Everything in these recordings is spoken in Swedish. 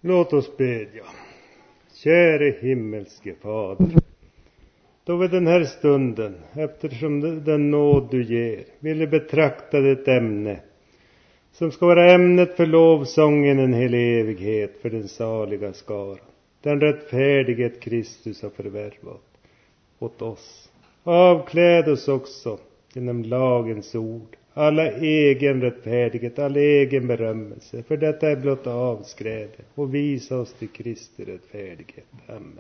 Låt oss bedja. Käre himmelske Fader, då vid den här stunden, eftersom den nåd du ger, ville betrakta det ämne som ska vara ämnet för lovsången en hel evighet för den saliga skara, den rättfärdighet Kristus har förvärvat åt oss. Avkläd oss också genom lagens ord, alla egen rättfärdighet, all egen berömmelse, för detta är blott avskräde, och visa oss till Kristi rättfärdighet. Amen.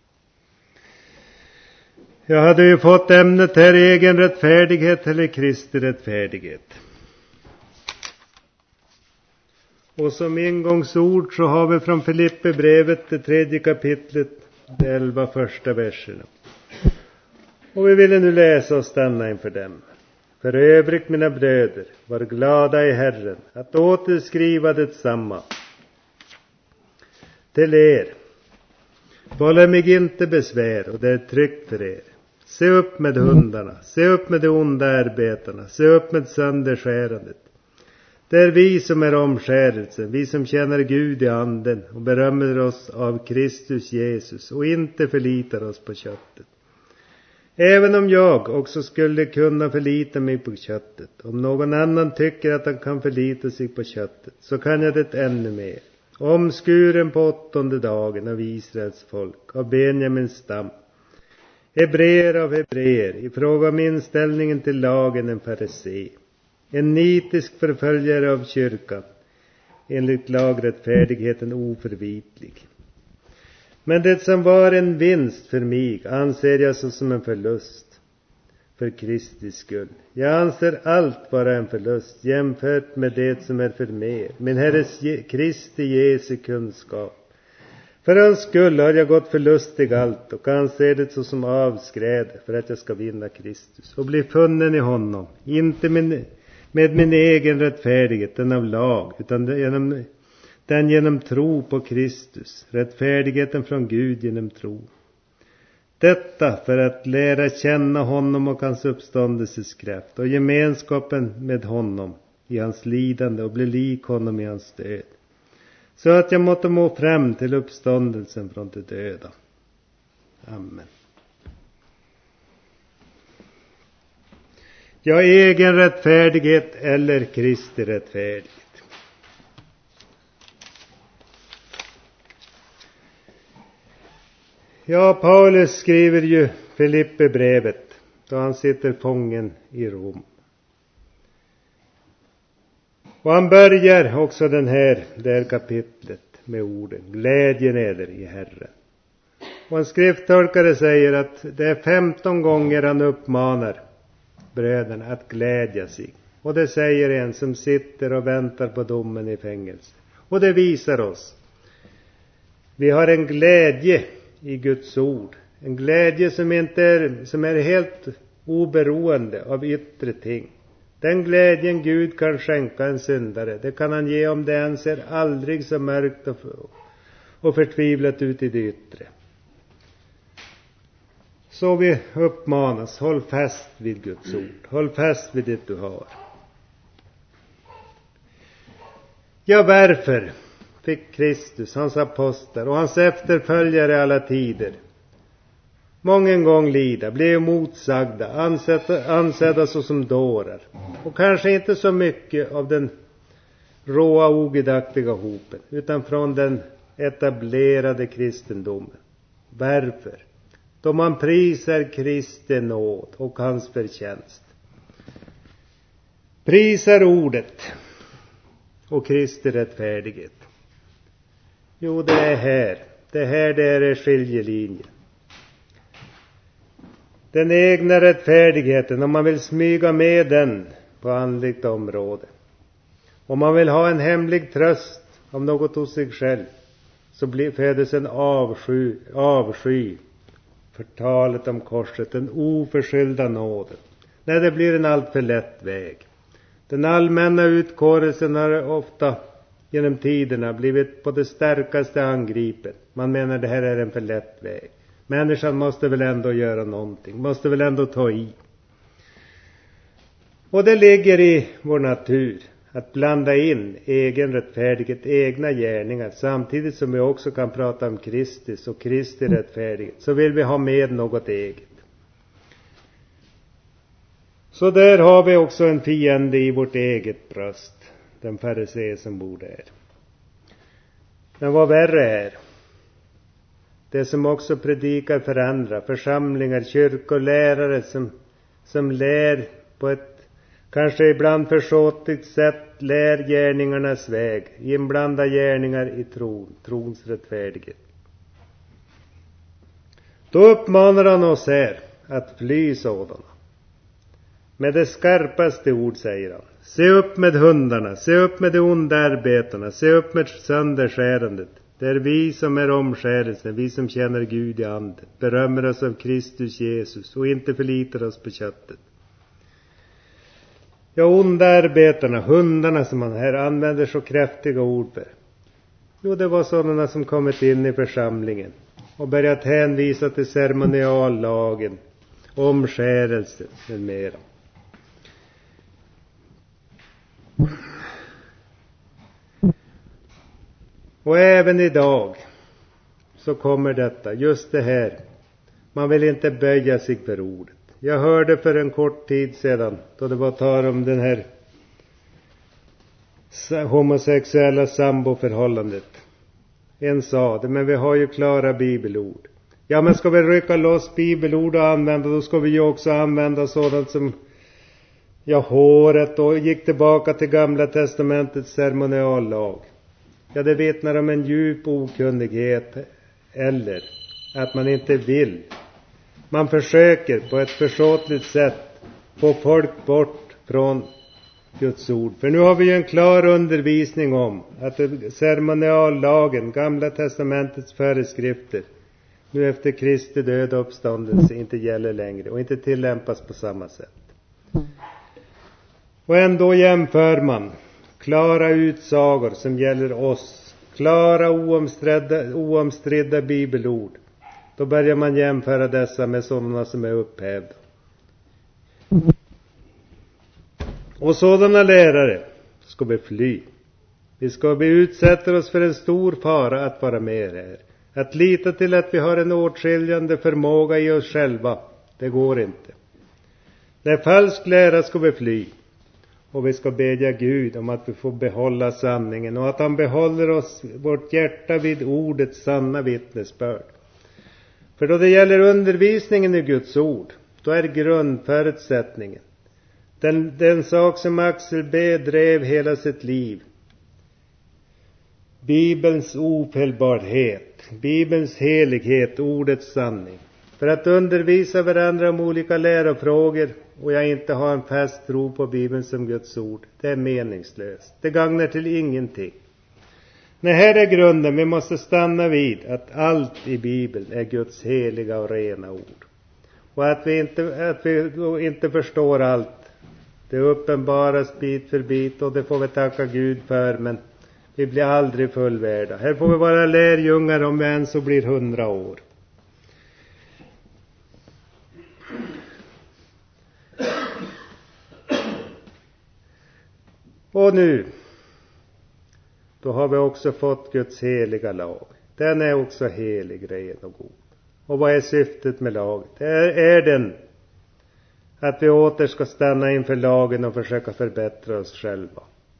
Jag hade ju fått ämnet här, egen rättfärdighet eller Kristi rättfärdighet. Och som ingångsord så har vi från Filippibrevet, det 3:e kapitlet, de 11 första verserna. Och vi ville nu läsa och stanna inför dem. För övrigt, mina bröder, var glada i Herren, att återskriva detsamma till er. Vålla mig inte besvär, och det är tryggt för er. Se upp med hundarna, se upp med de onda arbetarna, se upp med sönderskärandet. Det är vi som är omskärelsen, vi som känner Gud i anden och berömmer oss av Kristus Jesus och inte förlitar oss på köttet. Även om jag också skulle kunna förlita mig på köttet, om någon annan tycker att han kan förlita sig på köttet, så kan jag det ännu mer. Omskuren på 8:e dagen av Israels folk, av Benjamins stam, hebreer av hebreer, i fråga om inställningen till lagen en farisé, en nitisk förföljare av kyrkan, enligt lagrättfärdigheten oförvitlig. Men det som var en vinst för mig anser jag såsom en förlust för Kristi skull. Jag anser allt vara en förlust jämfört med det som är för mer, min Herres Kristi Jesu kunskap. För hans skull har jag gått förlustig allt och anser det såsom avskräde för att jag ska vinna Kristus och bli funnen i honom, inte med min egen rättfärdighet, den av lag, utan den genom tro på Kristus, rättfärdigheten från Gud genom tro. Detta för att lära känna honom och hans uppståndelseskraft och gemenskapen med honom i hans lidande och bli lik honom i hans död, så att jag måtte må fram till uppståndelsen från de döda. Amen. Ja, egen rättfärdighet eller Kristi rättfärdighet. Ja, Paulus skriver ju Filippibrevet då han sitter fången i Rom. Och han börjar också det här kapitlet med orden: glädjen eder i Herren. Och en skrifttolkare säger att det är 15 gånger han uppmanar bröderna att glädja sig. Och det säger en som sitter och väntar på domen i fängelse. Och det visar oss. Vi har en glädje i Guds ord. En glädje som är helt oberoende av yttre ting. Den glädjen Gud kan skänka en syndare, det kan han ge om det än ser aldrig så mörkt och förtvivlat ut i det yttre. Så vi uppmanas, håll fast vid Guds ord. Håll fast vid det du har. Ja, varför fick Kristus, hans apostlar och hans efterföljare i alla tider mången gång lida, blev motsagda, ansedda såsom dårar, och kanske inte så mycket av den råa ogudaktiga hopen, utan från den etablerade kristendomen? Varför? Då man prisar Kristi nåd och hans förtjänst, prisar ordet och Kristi rättfärdighet. Jo, det är skiljelinjen. Den egna rättfärdigheten, om man vill smyga med den på andligt område, om man vill ha en hemlig tröst av något hos sig själv, så födes en avsky för talet om korset, den oförskyllda nåden. Nej, det blir en alltför lätt väg. Den allmänna utkårelsen har ofta genom tiderna blivit på det starkaste angripen. Man menar det här är en för lätt väg. Människan måste väl ändå göra någonting, måste väl ändå ta i. Och det ligger i vår natur att blanda in egen rättfärdighet, egna gärningar, samtidigt som vi också kan prata om Kristus och Kristi rättfärdighet, så vill vi ha med något eget. Så där har vi också en fiende i vårt eget bröst, den farisé som bor där. Men vad värre är, det som också predikar för andra, församlingar, kyrkor, lärare som lär på ett kanske ibland försåtligt sätt, lär gärningarnas väg, inblanda gärningar i trons rättfärdighet. Då uppmanar han oss här att fly sådana. Med det skarpaste ord säger han: se upp med hundarna, se upp med de onda arbetarna, se upp med sönderskärandet. Det är vi som är omskärelsen, vi som känner Gud i anden, berömmer oss av Kristus Jesus och inte förlitar oss på köttet. Ja, onda arbetarna, hundarna som man här använder så kraftiga ord för. Jo, det var sådana som kommit in i församlingen och börjat hänvisa till ceremoniallagen, omskärelse med mera. Och även idag så kommer detta, just det här. Man vill inte böja sig för ordet. Jag hörde för en kort tid sedan, då det var tal om den här homosexuella samboförhållandet. En sa det, men vi har ju klara bibelord. Ja, men ska vi rycka loss bibelord och använda, då ska vi ju också använda sådant som håret, och gick tillbaka till Gamla testamentets ceremoniallag. Ja, det vittnar om en djup okunnighet, eller att man inte vill. Man försöker på ett försåtligt sätt få folk bort från Guds ord. För nu har vi ju en klar undervisning om att ceremoniallagen, Gamla testamentets föreskrifter, nu efter Kristi död och uppståndelse inte gäller längre och inte tillämpas på samma sätt. Och ändå jämför man klara utsagor som gäller oss, klara oomstridda bibelord. Då börjar man jämföra dessa med sådana som är upphävda. Och sådana lärare ska vi fly. Vi utsätter oss för en stor fara att vara med här. Att lita till att vi har en åtskiljande förmåga i oss själva, det går inte. När falsk lära ska vi fly. Och vi ska bedja Gud om att vi får behålla sanningen och att han behåller vårt hjärta vid ordets sanna vittnesbörd. För då det gäller undervisningen i Guds ord, då är grundförutsättningen den sak som Axel B. drev hela sitt liv. Bibelns ofelbarhet, Bibelns helighet, ordets sanning. För att undervisa varandra om olika lärofrågor och jag inte har en fast tro på Bibeln som Guds ord, det är meningslöst. Det gagnar till ingenting. Nej, här är grunden. Vi måste stanna vid att allt i Bibeln är Guds heliga och rena ord. Och att vi inte förstår allt. Det uppenbaras bit för bit och det får vi tacka Gud för, men vi blir aldrig fullvärda. Här får vi vara lärjungar om vi än så blir 100 år. Och nu, då har vi också fått Guds heliga lag. Den är också helig, ren och god. Och vad är syftet med lagen? Det är den att vi åter ska stanna inför lagen och försöka förbättra oss själva.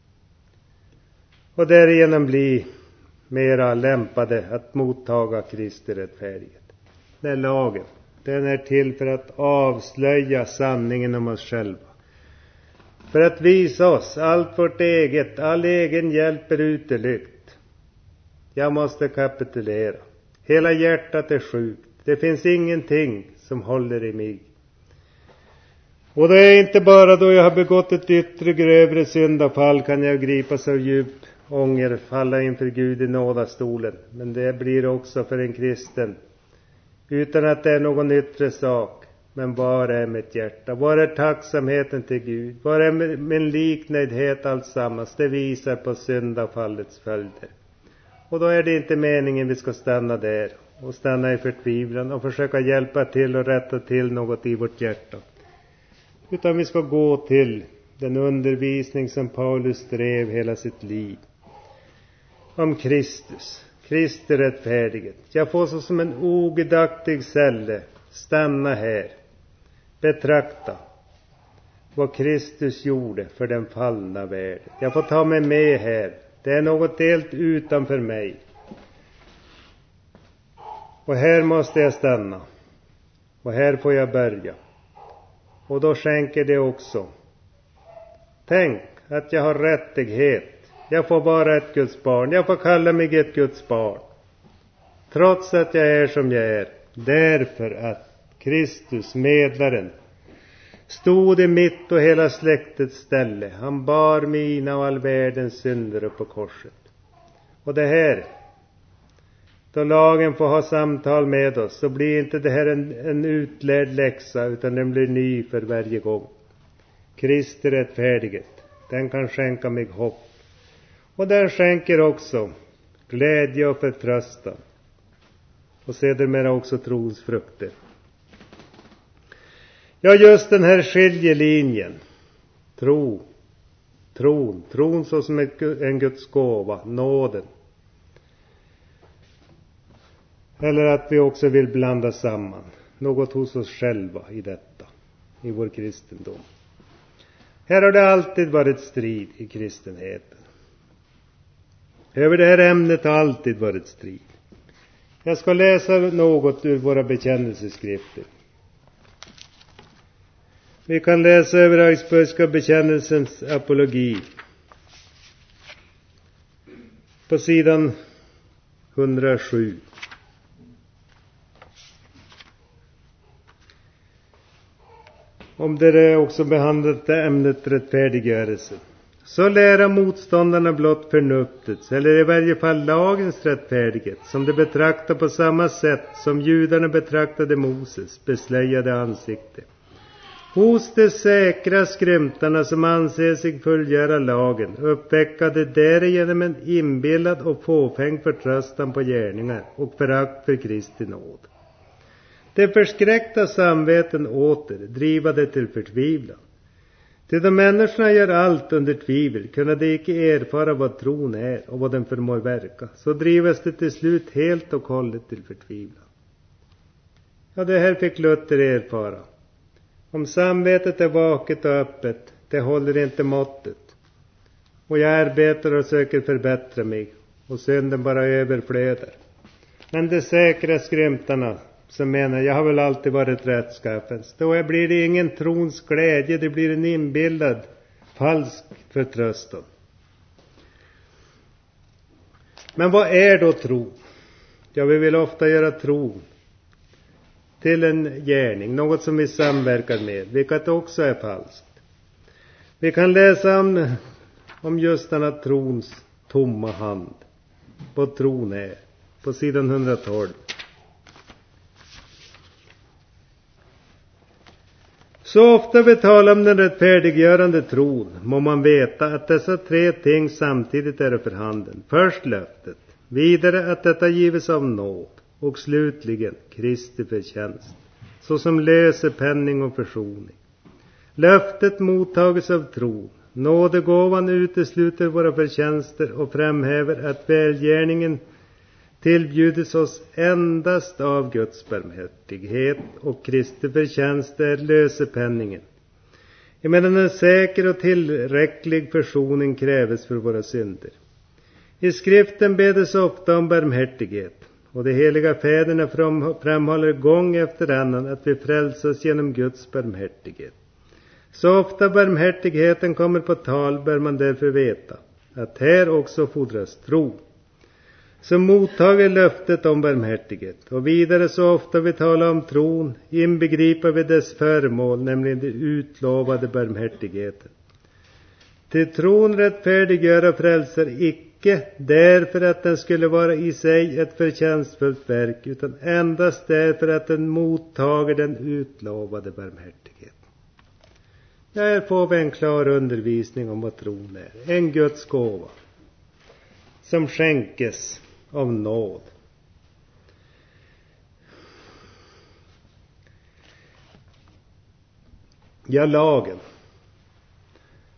Och därigenom bli mera lämpade att mottaga Kristi rättfärdighet. Den lagen, den är till för att avslöja sanningen om oss själva. För att visa oss allt vårt eget, all egen hjälp är utelykt. Jag måste kapitulera. Hela hjärtat är sjukt. Det finns ingenting som håller i mig. Och det är inte bara då jag har begått ett yttre grövre syndafall kan jag gripas av djup ånger, falla inför Gud i nådastolen. Men det blir också för en kristen. Utan att det är någon yttre sak. Men var är mitt hjärta? Var är tacksamheten till Gud? Var är min liknöjdhet alltsammans? Det visar på syndafallets följder. Och då är det inte meningen vi ska stanna där och stanna i förtvivlan och försöka hjälpa till och rätta till något i vårt hjärta. Utan vi ska gå till den undervisning som Paulus drev hela sitt liv om Kristus, Kristi rättfärdighet. Jag får så som en ogudaktig celle stanna här, betrakta vad Kristus gjorde för den fallna världen. Jag får ta mig med här. Det är något helt utanför mig. Och här måste jag stanna. Och här får jag börja. Och då skänker det också. Tänk att jag har rättighet. Jag får vara ett Guds barn. Jag får kalla mig ett Guds barn. Trots att jag är som jag är. Därför att Kristus, medlaren, stod i mitt och hela släktets ställe. Han bar mina och all världens synder upp på korset. Och det här, då lagen får ha samtal med oss, så blir inte det här en utlärd läxa, utan den blir ny för varje gång. Kristi rättfärdighet, den kan skänka mig hopp. Och den skänker också glädje och förtröstan. Och sedermera också trons frukter. Ja, just den här skiljelinjen. Tron så som en Guds gåva, nåden. Eller att vi också vill blanda samman något hos oss själva i detta, i vår kristendom. Här har det alltid varit strid i kristenheten. Över det här ämnet har alltid varit strid. Jag ska läsa något ur våra bekännelseskrifter. Vi kan läsa över Augsburgska bekännelsens apologi. På sidan 107. Om det är också behandlat ämnet rättfärdiggörelse. Så lära motståndarna blott förnuftets, eller i varje fall lagens rättfärdighet, som de betraktar på samma sätt som judarna betraktade Moses beslöjade ansikte. Hos de säkra skrymtarna som anser sig fullgöra lagen uppväckade därigenom en inbillad och fåfäng förtröstan på gärningar och förakt för Kristi nåd. De förskräckta samveten åter driva det till förtvivlan. Till de människorna gör allt under tvivel, kunna de icke erfara vad tron är och vad den förmår verka, så drivas det till slut helt och hållet till förtvivlan. Ja, det här fick Luther erfara. Om samvetet är vaket och öppet, det håller inte måttet. Och jag arbetar och söker förbättra mig, och synden bara överflödar. Men de säkra skrymtarna som menar, jag har väl alltid varit rättskaffens, då blir det ingen trons glädje, det blir en inbillad, falsk förtröstan. Men vad är då tro? Ja, vi vill ofta göra tro till en gärning, något som vi samverkar med, vilket också är falskt. Vi kan läsa om just denna trons tomma hand, vad tron är, på sidan 112. Så ofta vi talar om den rättfärdiggörande tron må man veta att dessa tre ting samtidigt är för handen. Först löftet, vidare att detta gives av nåd och slutligen Kristi förtjänst, såsom lösepenning och försoning. Löftet mottages av tron, nådegåvan utesluter våra förtjänster och framhäver att välgärningen tillbjudes oss endast av Guds barmhärtighet och Kristi förtjänst är lösepenningen. Emedan en säker och tillräcklig försoning kräves för våra synder. I skriften bedes ofta om barmhärtighet, och de heliga fäderna framhåller gång efter annan att vi frälsas genom Guds barmhärtighet. Så ofta barmhärtigheten kommer på tal bör man därför veta att här också fordras tro, som mottager löftet om barmhärtighet. Och vidare så ofta vi talar om tron inbegriper vi dess föremål, nämligen det utlovade barmhärtigheten. Till tron rättfärdiggöra frälsar icke därför att den skulle vara i sig ett förtjänstfullt verk, utan endast därför att den mottager den utlovade barmhärtigheten. Här får vi en klar undervisning om vad tron är. En Guds gåva som skänkes av nåd. Ja, lagen.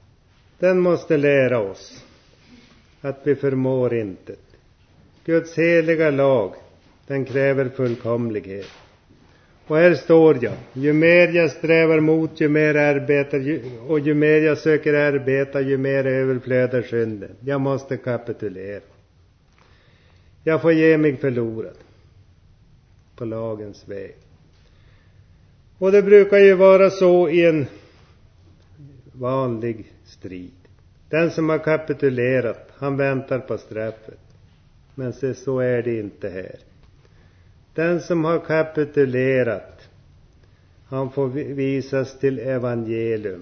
Den måste lära oss att vi förmår inte. Guds heliga lag, den kräver fullkomlighet. Och här står jag. Ju mer jag strävar mot, ju mer arbetar, och ju mer jag söker arbeta, ju mer överflödar synden. Jag måste kapitulera. Jag får ge mig förlorad på lagens väg. Och det brukar ju vara så i en vanlig strid. Den som har kapitulerat, han väntar på straffet. Men så är det inte här. Den som har kapitulerat, han får visas till evangelium.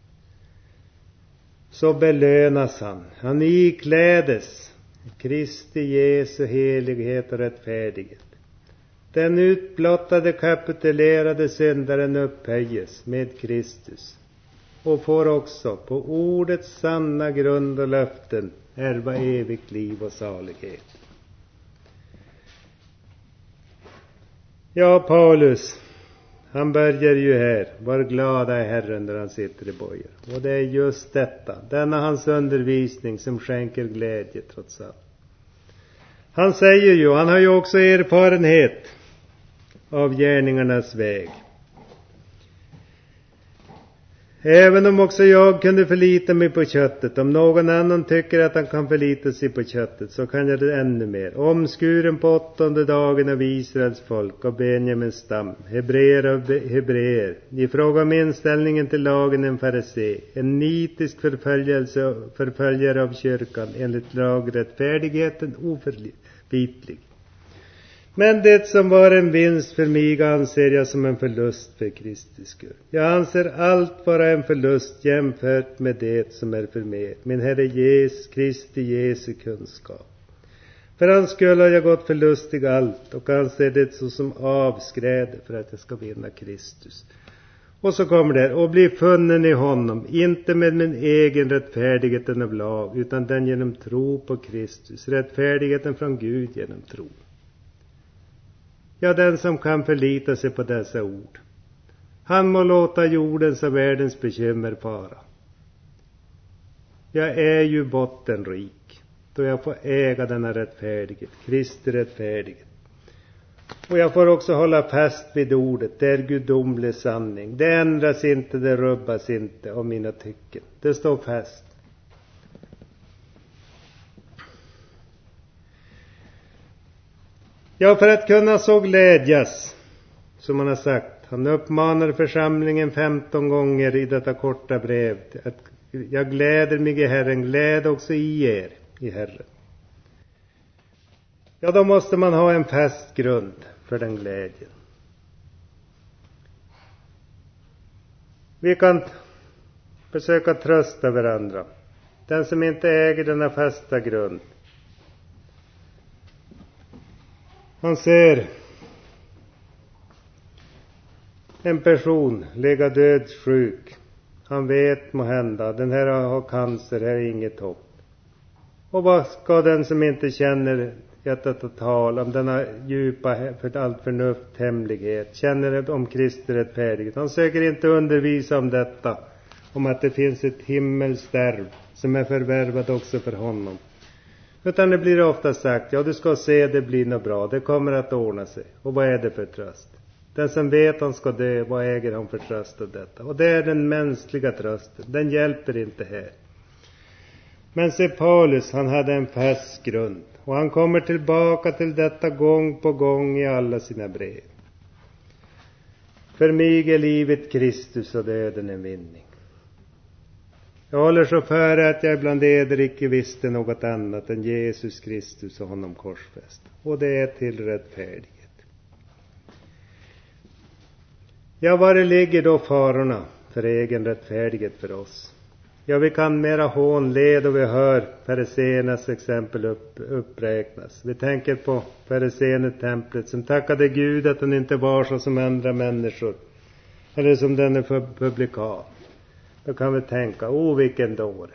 Så belönas han. Han iklädes Kristi Jesu helighet och rättfärdighet. Den utblottade kapitulerade syndaren upphöjes med Kristus och får också på ordets sanna grund och löften ärva evigt liv och salighet. Ja, Paulus, han börjar ju här. Var glada i Herren där han sitter i bojar. Och det är just detta, denna hans undervisning, som skänker glädje trots allt. Han säger ju, han har ju också erfarenhet av gärningarnas väg. Även om också jag kunde förlita mig på köttet, om någon annan tycker att han kan förlita sig på köttet, så kan jag det ännu mer. Omskuren på 8:e dagen av Israels folk och Benjamins stam, hebreer och hebreer, i fråga om inställningen till lagen en farisé, en nitisk förföljare av kyrkan, enligt lagrättfärdigheten oförvitlig. Men det som var en vinst för mig anser jag som en förlust för Kristi skull. Jag anser allt vara en förlust jämfört med det som är för mig, min Herre Kristi Jesu kunskap. För hans skull har jag gått förlustig allt och anser det så som avskräde för att jag ska vinna Kristus. Och så kommer det, och bli funnen i honom, inte med min egen rättfärdigheten av lag, utan den genom tro på Kristus, rättfärdigheten från Gud genom tro. Ja, den som kan förlita sig på dessa ord, han må låta jordens och världens bekymmer fara. Jag är ju bottenrik, då jag får äga denna rättfärdighet, Kristi rättfärdighet. Och jag får också hålla fast vid ordet, det är gudomlig sanning. Det ändras inte, det rubbas inte av mina tycken. Det står fast. Ja, för att kunna så glädjas, som han har sagt. Han uppmanar församlingen 15 gånger i detta korta brev. Att jag gläder mig i Herren, gläd också i er i Herren. Ja, då måste man ha en fast grund för den glädjen. Vi kan försöka trösta varandra. Den som inte äger denna fasta grund, han ser en person ligga dödssjuk. Han vet måhända, den här har cancer, här är inget hopp. Och vad ska den som inte känner detta tal om denna djupa, för allt förnuft, hemlighet, känner om Kristi rättfärdighet? Han söker inte undervisa om detta, om att det finns ett himmelsarv som är förvärvat också för honom. Utan det blir ofta sagt, ja, du ska se, det blir nog bra, det kommer att ordna sig. Och vad är det för tröst? Den som vet han ska dö, vad äger han för tröst av detta? Och det är den mänskliga trösten, den hjälper inte här. Men se, Paulus, han hade en fast grund. Och han kommer tillbaka till detta gång på gång i alla sina brev. För mig är livet Kristus och döden en vinning. Jag håller så före att jag ibland eder icke visste något annat än Jesus Kristus och honom korsfäst. Och det är till rättfärdighet. Ja, var ligger då farorna för egen rättfärdighet för oss? Ja, vi kan mera hånled och vi hör fariséernas exempel uppräknas. Vi tänker på farisén i templet som tackade Gud att han inte var så som andra människor. Eller som den är publikan. Då kan vi tänka, vilken dåre.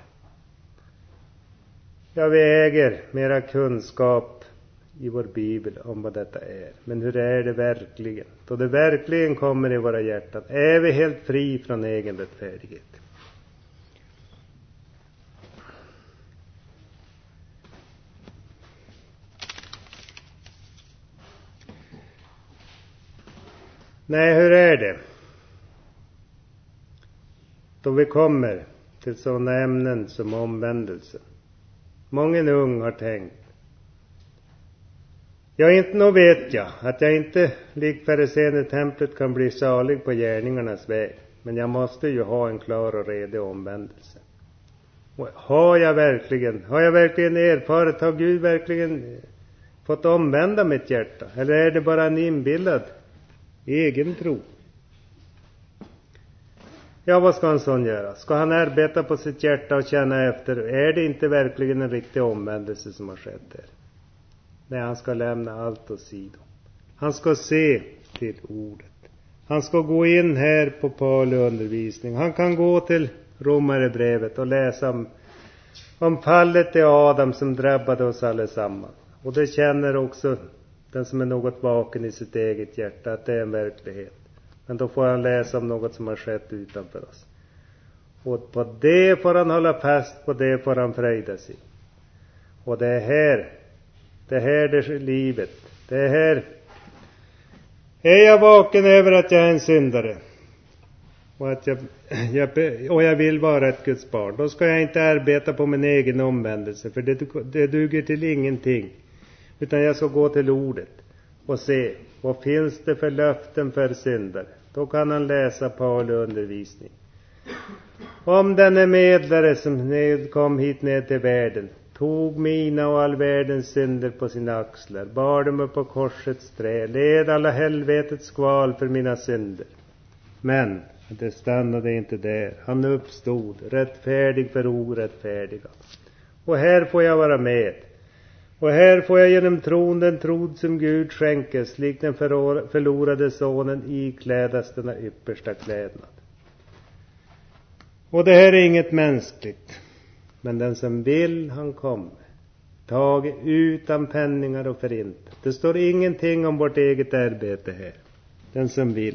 Ja, vi äger mera kunskap i vår bibel om vad detta är. Men hur är det verkligen? Då det verkligen kommer i våra hjärtan, är vi helt fri från egen rättfärdighet. Nej, hur är det? Då vi kommer till sådana ämnen som omvändelsen. Många ung har tänkt. Jag inte nog vet jag att jag inte likt farisén i templet kan bli salig på gärningarnas väg. Men jag måste ju ha en klar och redig omvändelse. Och har jag verkligen erfarit, har Gud verkligen fått omvända mitt hjärta? Eller är det bara en inbillad egen tro? Ja, vad ska en sån göra? Ska han arbeta på sitt hjärta och känna efter? Är det inte verkligen en riktig omvändelse som har skett här? Nej, han ska lämna allt åt sidan. Han ska se till ordet. Han ska gå in här på Paulus-undervisning. Han kan gå till Romarebrevet och läsa om fallet i Adam som drabbade oss allesammans. Och det känner också den som är något vaken i sitt eget hjärta att det är en verklighet. Men då får han läsa om något som har skett utanför oss. Och på det får han hålla fast, på det får han fröjda sig. Och det är här det är livet. Det är här. Är jag vaken över att jag är en syndare och att jag vill vara ett Guds barn, då ska jag inte arbeta på min egen omvändelse, för det duger till ingenting. Utan jag ska gå till ordet och se vad finns det för löften för syndare. Då kan han läsa Paulus undervisning. Om den är medlare som kom hit ner till världen, tog mina och all världens synder på sina axlar, bar dem upp på korsets trä, led alla helvetets skval för mina synder. Men det stannade inte där. Han uppstod, rättfärdig för orättfärdiga. Och här får jag vara med. Och här får jag genom tron, den tro som Gud skänkes, likt den förlorade sonen, iklädas denna yppersta klädnad. Och det här är inget mänskligt. Men den som vill, han kommer. Tag utan penningar och förint. Det står ingenting om vårt eget arbete här. Den som vill.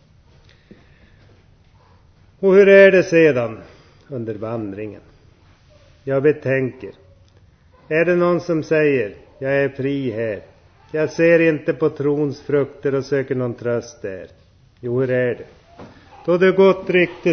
Och hur är det sedan under vandringen? Jag betänker. Är det någon som säger, jag är fri här. Jag ser inte på trons frukter och söker någon tröst där. Jo, hur är det? Då det gått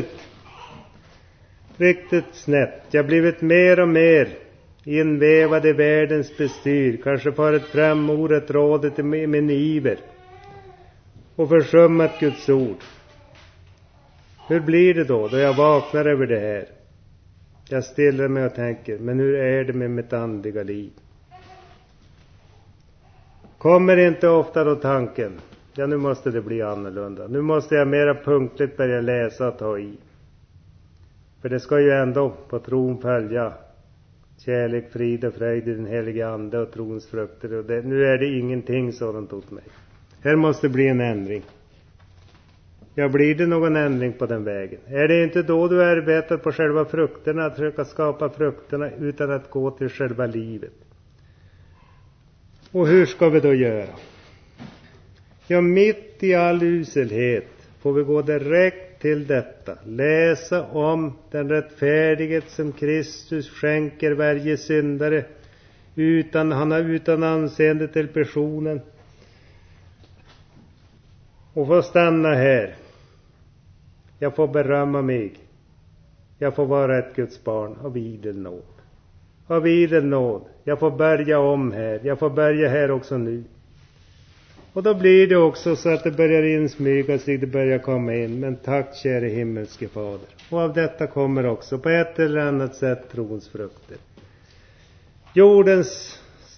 riktigt snett. Jag blivit mer och mer invävad i världens bestyr. Kanske farit fram orättrådigt i min iver. Och försummat Guds ord. Hur blir det då jag vaknar över det här? Jag stillar mig och tänker, men hur är det med mitt andliga liv? Kommer inte ofta då tanken, ja, nu måste det bli annorlunda. Nu måste jag mera punktligt börja läsa och ta i. För det ska ju ändå på tron följa kärlek, frid och fröjd i den helige ande och trons frukter. Och nu är det ingenting sådant åt mig. Här måste bli en ändring. Ja, blir det någon ändring på den vägen? Är det inte då du arbetar på själva frukterna, att försöka skapa frukterna utan att gå till själva livet? Och hur ska vi då göra? Ja, mitt i all uselhet får vi gå direkt till detta. Läsa om den rättfärdighet som Kristus skänker varje syndare utan anseende till personen. Och få stanna här. Jag får berömma mig. Jag får vara ett Guds barn av idel nåd. Av idel nåd. Jag får börja om här. Jag får börja här också nu. Och då blir det också så att det börjar insmyga sig. Det börjar komma in. Men tack, käre himmelske fader. Och av detta kommer också på ett eller annat sätt trons frukter. Jordens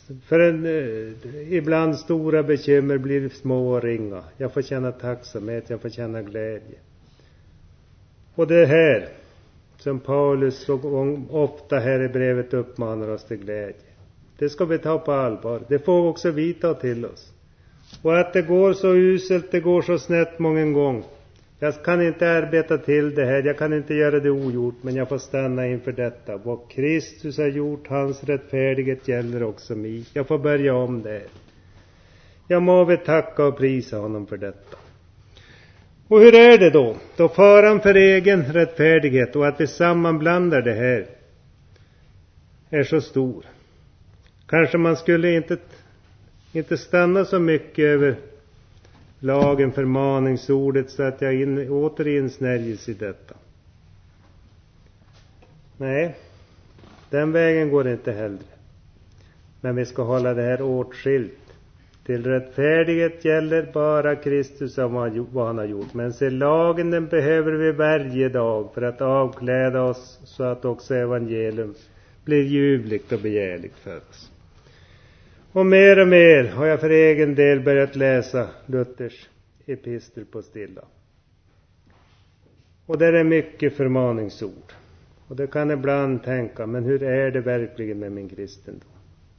ibland stora bekymmer blir små och ringa. Jag får känna tacksamhet. Jag får känna glädje. Och det här som Paulus så ofta här i brevet uppmanar oss till glädje. Det ska vi ta på allvar. Det får också vi ta till oss. Och att det går så uselt, det går så snett många gånger. Jag kan inte arbeta till det här. Jag kan inte göra det ogjort. Men jag får stanna inför detta. Vad Kristus har gjort, hans rättfärdighet gäller också mig. Jag får börja om det. Jag må vi tacka och prisa honom för detta. Och hur är det då? Då faran för egen rättfärdighet och att vi sammanblandar det här är så stor. Kanske man skulle inte stanna så mycket över lagen, förmaningsordet, så att jag åter insnärjes i detta. Nej, den vägen går inte heller. Men vi ska hålla det här åtskilt. Till rättfärdighet gäller bara Kristus av vad han har gjort. Men se, lagen den behöver vi varje dag för att avkläda oss, så att också evangelium blir ljuvligt och begärligt för oss. Och mer har jag för egen del börjat läsa Luthers epistel på stilla. Och där är mycket förmaningsord. Och det kan ibland tänka, men hur är det verkligen med min kristendom?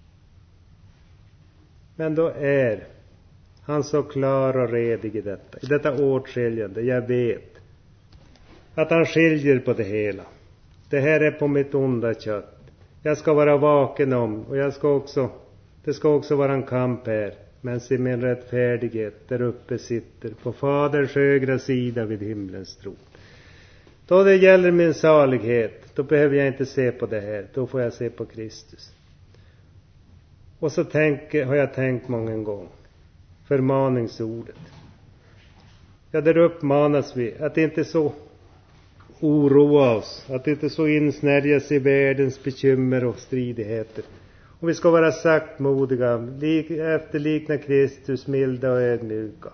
Men då är han så klar och redig i detta åtskiljande. Jag vet att han skiljer på det hela. Det här är på mitt onda kött. Jag ska vara vaken om, och det ska också vara en kamp här. Men se, min rättfärdighet där uppe sitter på Faderns högra sida vid himlens tron. Då det gäller min salighet, då behöver jag inte se på det här. Då får jag se på Kristus. Och så har jag tänkt många gånger. Förmaningsordet. Ja, där uppmanas vi att inte så oroa oss. Att inte så insnärjas i världens bekymmer och stridigheter. Och vi ska vara saktmodiga. Efterlikna Kristus, milda och ödmjuka.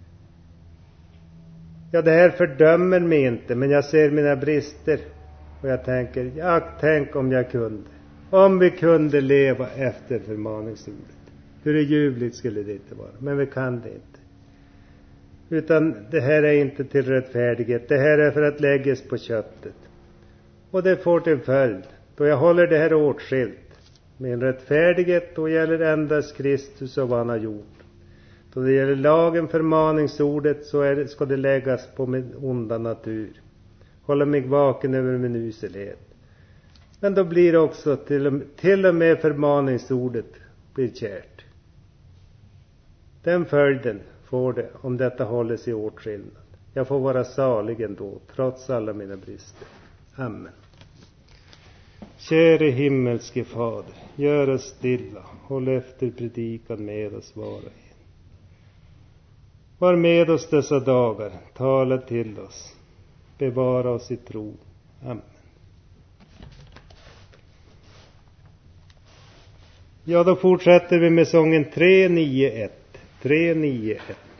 Ja, det här fördömer mig inte. Men jag ser mina brister. Och jag tänker, tänk om jag kunde. Om vi kunde leva efter förmaningsordet. Hur ljuvligt skulle det inte vara. Men vi kan det inte. Utan det här är inte till rättfärdighet. Det här är för att läggas på köttet. Och det får till följd. Då jag håller det här åtskilt. Min rättfärdighet, då gäller endast Kristus och vad han har gjort. Då det gäller lagen, förmaningsordet, så ska det läggas på min onda natur. Hålla mig vaken över min uselhet. Men då blir också till och med förmaningsordet blir kärt. Den följden får det om detta hålles i åtskillnad. Jag får vara salig ändå, trots alla mina brister. Amen. Käre himmelske Fader, gör oss stilla, håll efter predikan med oss var och en. Var med oss dessa dagar, tala till oss, bevara oss i tro. Amen. Ja, då fortsätter vi med sången 391. 391.